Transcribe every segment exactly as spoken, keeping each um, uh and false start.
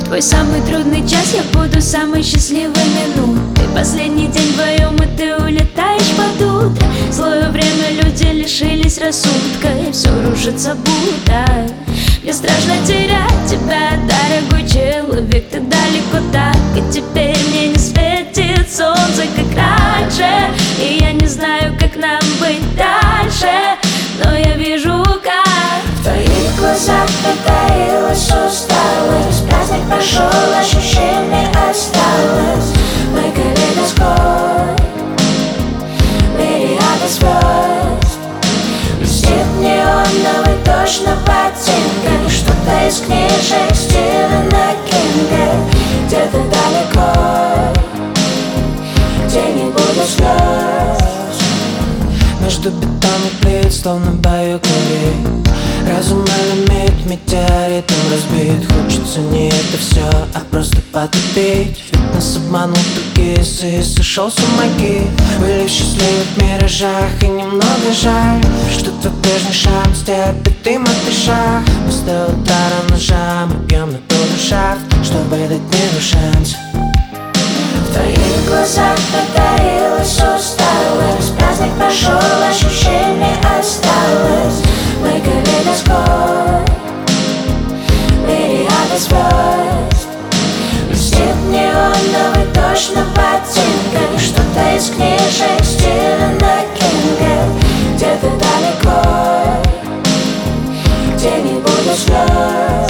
твой самый трудный час, я буду самой счастливой минутой. Последний день вдвоем, и ты улетаешь под утро. Злое время, люди лишились рассудка, и все рушится будто. Мне страшно терять тебя, дорогой человек, ты далеко так, и теперь мне не светит солнце, как раньше. И я не знаю, как нам быть дальше, но я вижу, как в твоих глазах притаилась усталость. Праздник прошел, ощущение осталось. Мой калейдоскоп, мириады звезд. Блестит неоновый дождь на ботинках, что-то из книжек Стивена Кинга. Где-то далеко, где не будет слез. Между бетонных плит, словно бою крови. Разум лимит, метеоритом разбит. Хочется не это все, а просто потопить. Ведь нас обманул тургиз и сошел с умаги. Были в счастливых миражах, и немного жаль, что твой прежний шанс терпит дым от дыша. После удара ножа мы бьем на тот шаг, чтобы дать миру шанс. В твоих глазах притаилась усталость. Праздник прошел, ощущение осталось. Мой калейдоскоп, мириады звезд. Блестит неоновый дождь на ботинках, что-то из книжек Стивена Кинга. Где-то далеко, где не будет слез.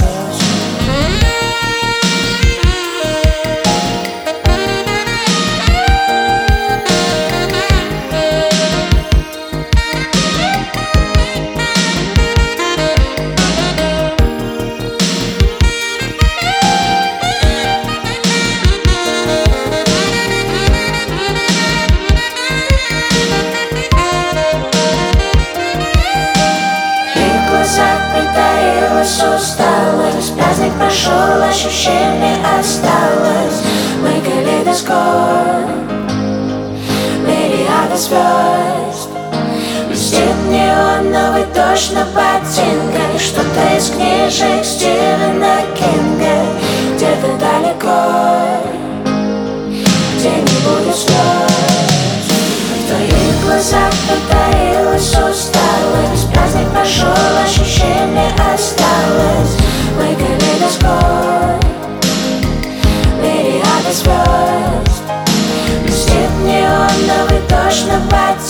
Усталость, праздник прошел, ощущение осталось. Мой калейдоскоп, мириады звезд. Блестит неоновый дождь на ботинках, что-то из книжек Стивена Кинга. Где-то далеко, где не будет слез. В твоих глазах притаилась усталость. Праздник прошел, ощущение осталось. Мой калейдоскоп, мириады звезд. Блестит неоновый дождь на ботинках.